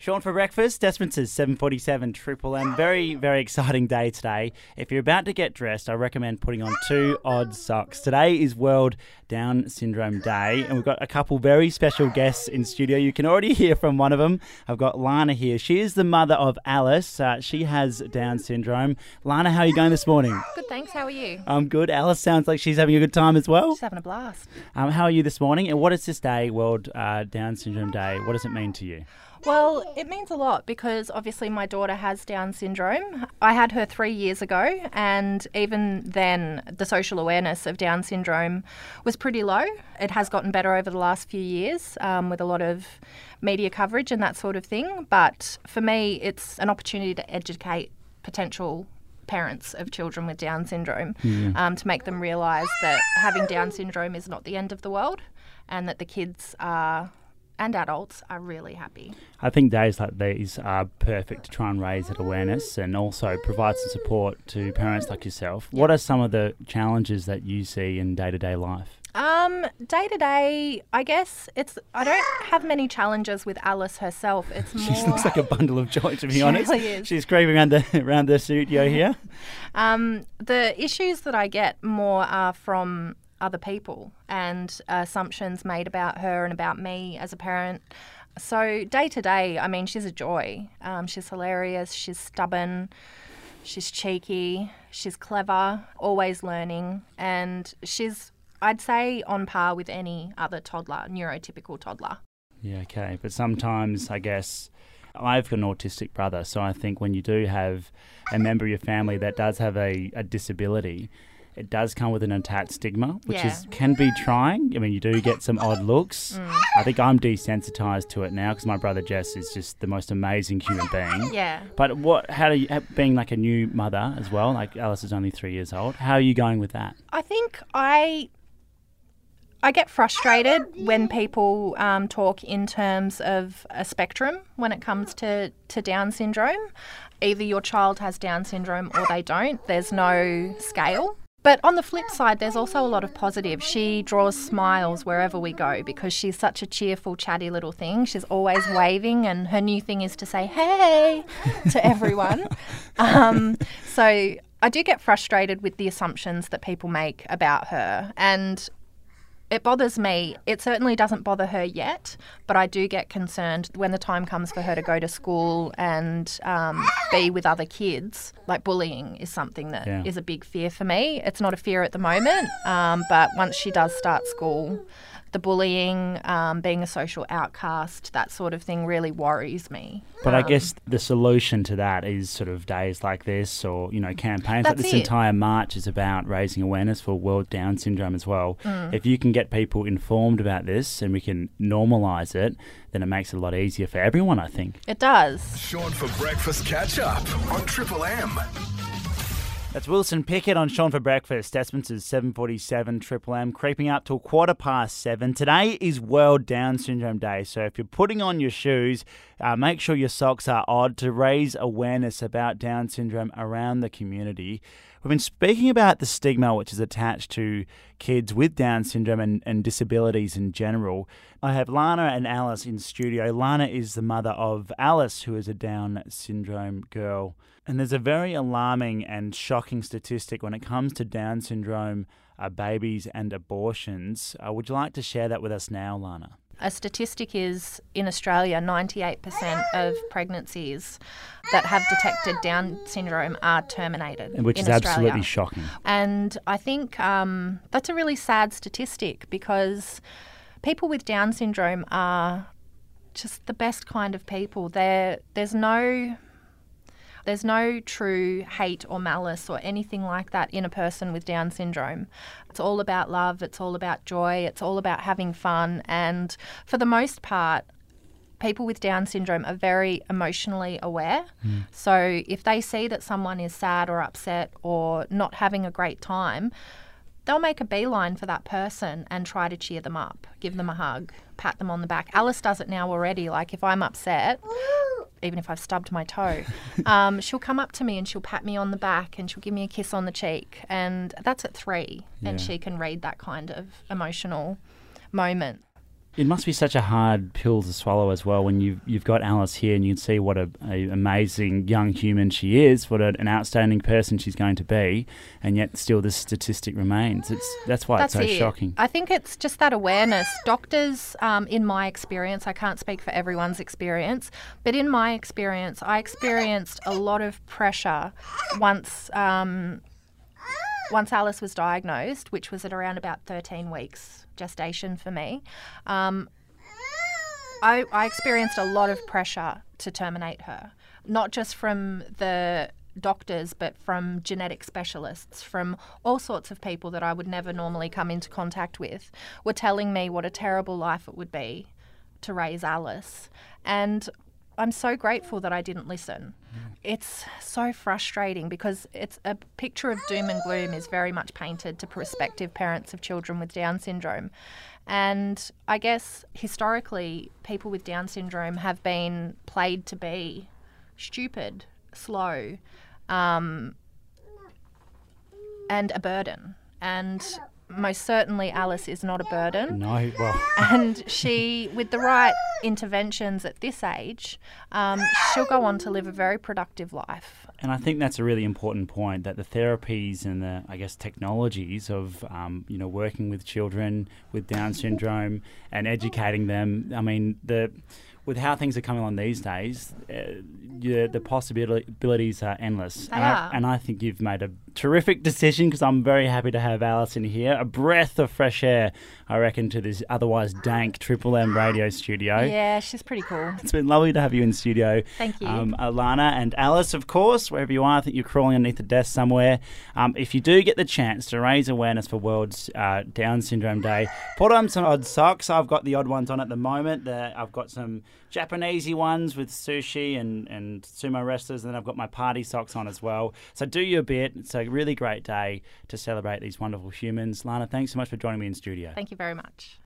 Sean for breakfast, Desmonds 7:47 Triple M. Very, very exciting day today. If you're about to get dressed, I recommend putting on 2 odd socks. Today is World Down Syndrome Day, and we've got a couple very special guests in studio. You can already hear from one of them. I've got Lana here. She is the mother of Alice. She has Down syndrome. Lana, how are you going this morning? Good, thanks. How are you? I'm good. Alice sounds like she's having a good time as well. She's having a blast. How are you this morning? And what is this day, World Down Syndrome Day? What does it mean to you? Well, it means a lot because obviously my daughter has Down syndrome. I had her 3 years ago, and even then the social awareness of Down syndrome was pretty low. It has gotten better over the last few years with a lot of media coverage and that sort of thing. But for me, it's an opportunity to educate potential parents of children with Down syndrome to make them realise that having Down syndrome is not the end of the world, and that the kids are and adults are really happy. I think days like these are perfect to try and raise that awareness and also provide some support to parents like yourself. What are some of the challenges that you see in day-to-day life? Day to day, I guess I don't have many challenges with Alice herself. It's more. She looks like a bundle of joy, to be honest. Really is. She's creeping around the studio here. The issues that I get more are from other people and assumptions made about her and about me as a parent. So day to day, I mean, she's a joy. She's hilarious. She's stubborn. She's cheeky. She's clever. Always learning, and she's, I'd say, on par with any other toddler, neurotypical toddler. Yeah, okay. But sometimes, I guess, I've got an autistic brother, so I think when you do have a member of your family that does have a disability, it does come with an attached stigma, which can be trying. I mean, you do get some odd looks. I think I'm desensitised to it now because my brother Jess is just the most amazing human being. Yeah. But how do you, being like a new mother as well, like Alice is only 3 years old, how are you going with that? I think I get frustrated when people talk in terms of a spectrum when it comes to Down syndrome. Either your child has Down syndrome or they don't. There's no scale. But on the flip side, there's also a lot of positive. She draws smiles wherever we go because she's such a cheerful, chatty little thing. She's always waving, and her new thing is to say, hey, to everyone. So I do get frustrated with the assumptions that people make about her, and it bothers me. It certainly doesn't bother her yet, but I do get concerned when the time comes for her to go to school and be with other kids. Like bullying is something that is a big fear for me. It's not a fear at the moment, but once she does start school, the bullying, being a social outcast, that sort of thing really worries me. But I guess the solution to that is sort of days like this, or, you know, campaigns like this. Entire march is about raising awareness for World Down Syndrome as well. If you can get people informed about this and we can normalise it, then it makes it a lot easier for everyone, I think. It does. Sean for breakfast catch up on Triple M. That's Wilson Pickett on Sean for breakfast. Desmonds 7:47 Triple M, creeping up till 7:15. Today is World Down Syndrome Day, so if you're putting on your shoes, make sure your socks are odd to raise awareness about Down syndrome around the community. We've been speaking about the stigma which is attached to kids with Down syndrome and disabilities in general. I have Lana and Alice in studio. Lana is the mother of Alice, who is a Down syndrome girl. And there's a very alarming and shocking statistic when it comes to Down syndrome babies and abortions. Would you like to share that with us now, Lana? A statistic is, in Australia, 98% of pregnancies that have detected Down syndrome are terminated. Which is absolutely shocking. And I think that's a really sad statistic because people with Down syndrome are just the best kind of people. There's no true hate or malice or anything like that in a person with Down syndrome. It's all about love, it's all about joy, it's all about having fun, and for the most part, people with Down syndrome are very emotionally aware. So if they see that someone is sad or upset or not having a great time, they'll make a beeline for that person and try to cheer them up, give them a hug, pat them on the back. Alice does it now already. Like if I'm upset, even if I've stubbed my toe, she'll come up to me and she'll pat me on the back and she'll give me a kiss on the cheek. And that's at 3, and she can read that kind of emotional moment. It must be such a hard pill to swallow as well when you've got Alice here and you can see what a amazing young human she is, what an outstanding person she's going to be, and yet still this statistic remains. That's why it's so shocking. I think it's just that awareness. Doctors, in my experience, I can't speak for everyone's experience, but in my experience, I experienced a lot of pressure once Alice was diagnosed, which was at around about 13 weeks gestation for me. I experienced a lot of pressure to terminate her, not just from the doctors, but from genetic specialists, from all sorts of people that I would never normally come into contact with, were telling me what a terrible life it would be to raise Alice. And I'm so grateful that I didn't listen. It's so frustrating because it's a picture of doom and gloom is very much painted to prospective parents of children with Down syndrome. And I guess historically, people with Down syndrome have been played to be stupid, slow, and a burden. And most certainly Alice is not a burden. No, well. And she, with the right interventions at this age, she'll go on to live a very productive life. And I think that's a really important point, that the therapies and the, I guess, technologies of, working with children with Down syndrome and educating them. I mean, with how things are coming along these days, the possibilities are endless. They are. And I think you've made a terrific decision, because I'm very happy to have Alice in here. A breath of fresh air, I reckon, to this otherwise dank Triple M radio studio. Yeah, she's pretty cool. It's been lovely to have you in studio. Thank you. Alana and Alice, of course, wherever you are. I think you're crawling underneath the desk somewhere. If you do get the chance to raise awareness for World Down Syndrome Day, put on some odd socks. I've got the odd ones on at the moment. I've got some Japanesey ones with sushi and sumo wrestlers, and then I've got my party socks on as well. So do your bit. It's a really great day to celebrate these wonderful humans. Lana, thanks so much for joining me in studio. Thank you very much.